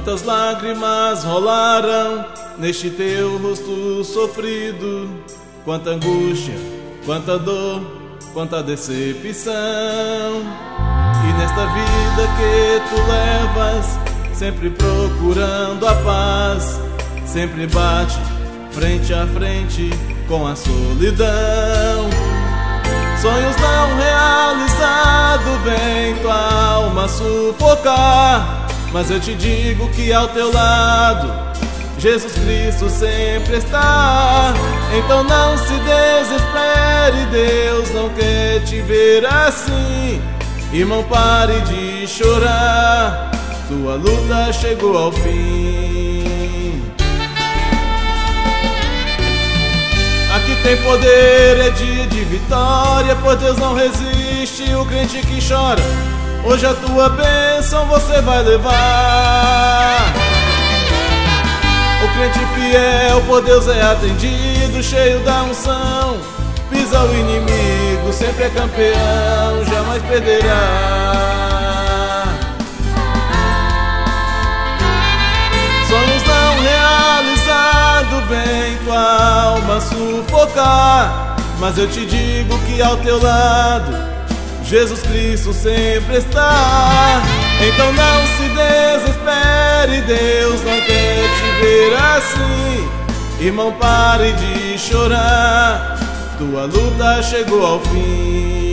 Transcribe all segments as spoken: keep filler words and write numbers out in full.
Quantas lágrimas rolaram neste teu rosto sofrido, quanta angústia, quanta dor, quanta decepção. E nesta vida que tu levas, sempre procurando a paz, sempre bate frente a frente com a solidão. Sonhos não realizados vem tua alma sufocar, mas eu te digo que ao teu lado Jesus Cristo sempre está. Então não se desespere, Deus não quer te ver assim. Irmão, pare de chorar, tua luta chegou ao fim. Aqui tem poder, é dia de vitória, pois Deus não resiste o crente que chora. Hoje a tua bênção você vai levar. O crente fiel por Deus é atendido, cheio da unção. Pisa o inimigo, sempre é campeão, jamais perderá. Sonhos não realizados vem tua alma sufocar, mas eu te digo que ao teu lado Jesus Cristo sempre está. Então não se desespere, Deus não quer te ver assim. Irmão, pare de chorar, tua luta chegou ao fim.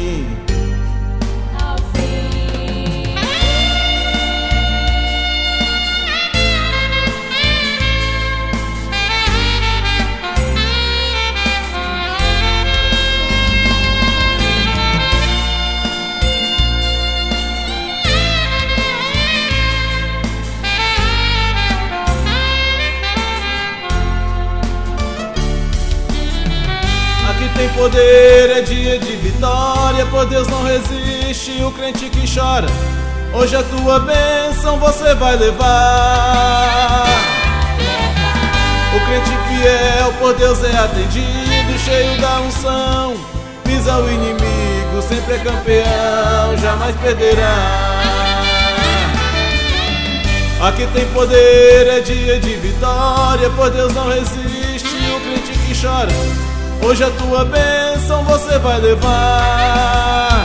Tem poder, é dia de vitória, por Deus não resiste o crente que chora. Hoje a tua bênção você vai levar. O crente fiel por Deus é atendido, cheio da unção. Pisa o inimigo, sempre é campeão, jamais perderá. Aqui tem poder, é dia de vitória, por Deus não resiste o crente que chora. Hoje a tua bênção você vai levar.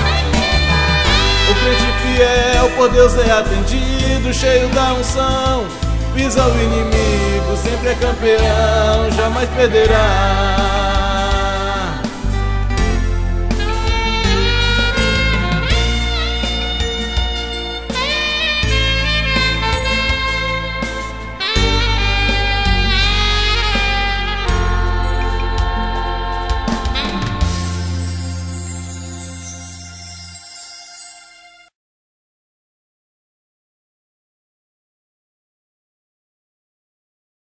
O crente fiel por Deus é atendido, cheio da unção. Pisa o inimigo, sempre é campeão, jamais perderá.